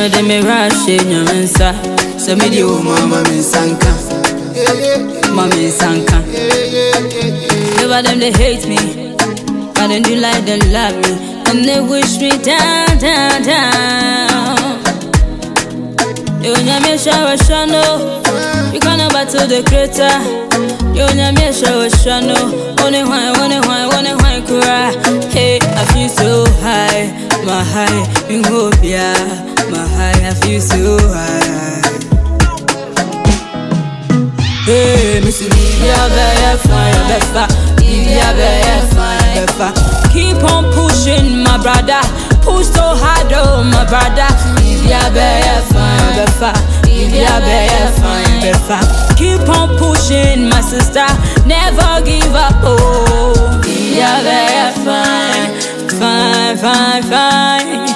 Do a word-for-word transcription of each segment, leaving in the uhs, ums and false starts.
de me rush in your mensa. So me di o mama me sanka. Mama me sanka. Never them they hate me, but then do like they love me, and they wish me down, down, down. You nyame shower shano, you can't battle the creator. You nyame shower shano, only why, only why, only why cry. Hey, I feel so high, my high, you hope yeah, my high, I feel so high. Hey, Missy, yeah, very fine, befa, yeah, very fine, befa. Keep on pushing, my brother. Push so hard, oh, my brother. Yeah, very fine, befa, yeah, very fine, befa. Keep on pushing, my sister. Never give up, oh. Yeah, very fine, fine, fine, fine.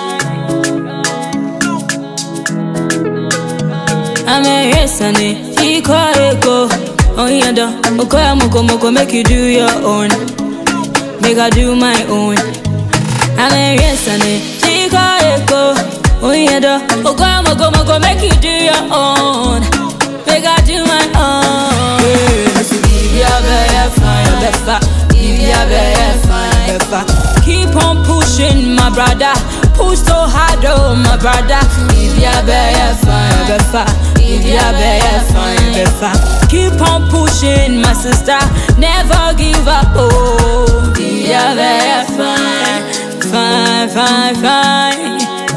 I'm a yes, honey. He call it go. Oh, yeah, da. Okay, moko moko, make you do your own. Make I do my own. I'm a yes, honey. He call it go. Oh, yeah, da. Okay, moko moko, make you do your own. Make I do my own. Yeah, very fine, befa. Yeah, very fine, befa. Keep on pushing, my brother. Push so hard, oh, my brother. Yeah, very fine, befa. Yeah, very fine, befa. Keep on pushing, my sister. Never give up, oh. Yeah, very fine, fine, fine, fine.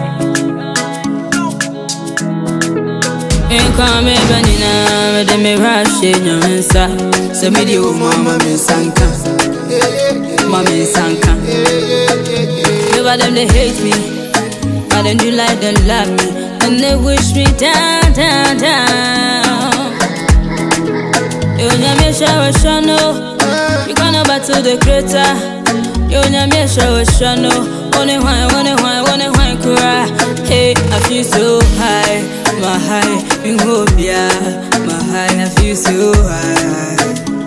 Ain't come even now, they me rush in your mensa. So me di o mama me sanka, mama me sanka. Never them they hate me, but then do like they love me, and they wish me down, down, down. You nyame shower shano, you can't battle the creator. You nyame shower shano, only why, only why, only why cry. Hey, I feel so high, my high, you hope yeah, my high, I feel so high.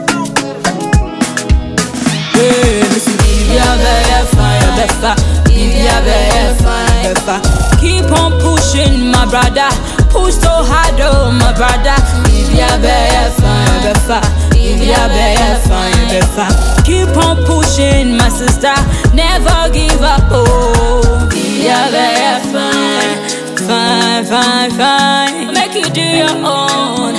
Hey, listen, yeah, very fine, befa, yeah, very fine, befa. Keep on pushing, my brother. Push so hard, oh, my brother. Yeah, very fine, befa. Yeah, very fine, befa. Keep on pushing, my sister. Never give up, oh. Yeah, very fine, fine, fine, fine. Make you do your own.